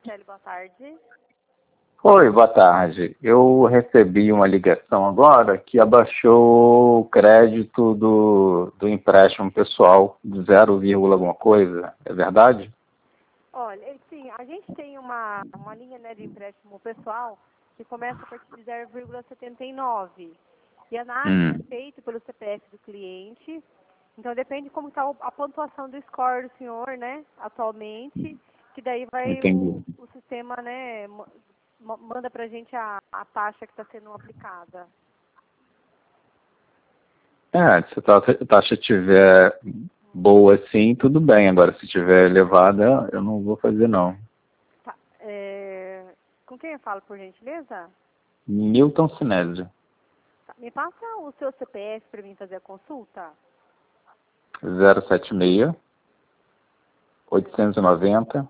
Marcelo, boa tarde. Oi, boa tarde. Eu recebi uma ligação agora que abaixou o crédito do empréstimo pessoal de 0, alguma coisa. É verdade? Olha, sim, a gente tem uma linha, né, de empréstimo pessoal que começa a partir de 0,79. E a análise é feita pelo CPF do cliente. Então, depende como está a pontuação do score do senhor, né, atualmente, que daí vai Entendi. o sistema, né, manda para a gente a taxa que está sendo aplicada. Se a taxa estiver boa assim, tudo bem. Agora, se estiver elevada, eu não vou fazer, não. Tá, com quem eu falo, por gentileza? Milton Sinésio. Tá, me passa o seu CPF para mim fazer a consulta? 076 890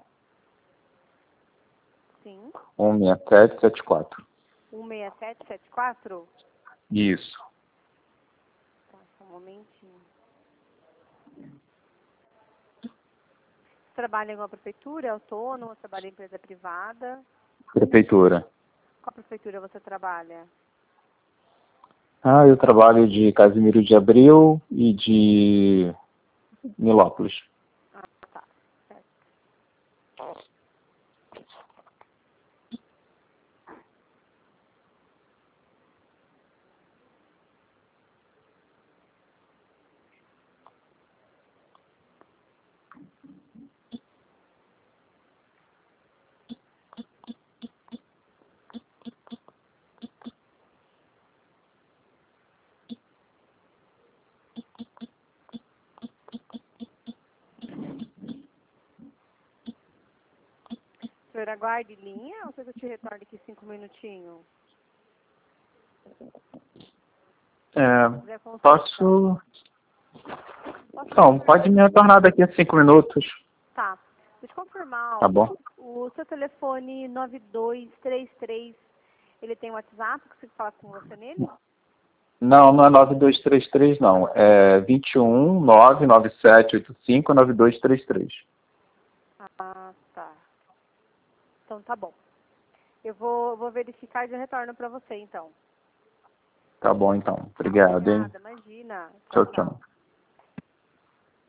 Sim. 16774. 16774? Isso. Tá, só um momentinho. Trabalha em uma prefeitura, é autônomo, trabalha em empresa privada? Prefeitura. Qual prefeitura você trabalha? Eu trabalho de Casimiro de Abreu e de Nilópolis. Ah, tá, certo. Senhor, aguarde linha ou você te retorna aqui 5 minutinhos? Posso... Não, pode me retornar daqui a 5 minutos. Tá. Deixa eu confirmar. Tá bom? O seu telefone 9233, ele tem WhatsApp? Consigo falar com você nele? Não, não é 9233, não. É 21 99785 9233. Ah, tá. Então tá bom. Eu vou verificar e já retorno para você, então. Tá bom, então. Obrigado, hein? Obrigada, imagina. Tchau, tchau.